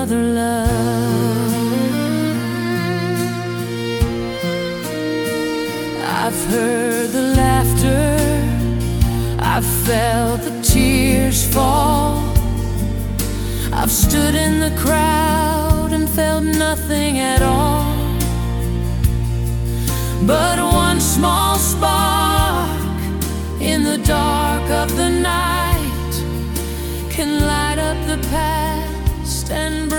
another love. I've heard the laughter, I've felt the tears fall, I've stood in the crowd and felt nothing at all. But one small spark in the dark of the night can light up the past and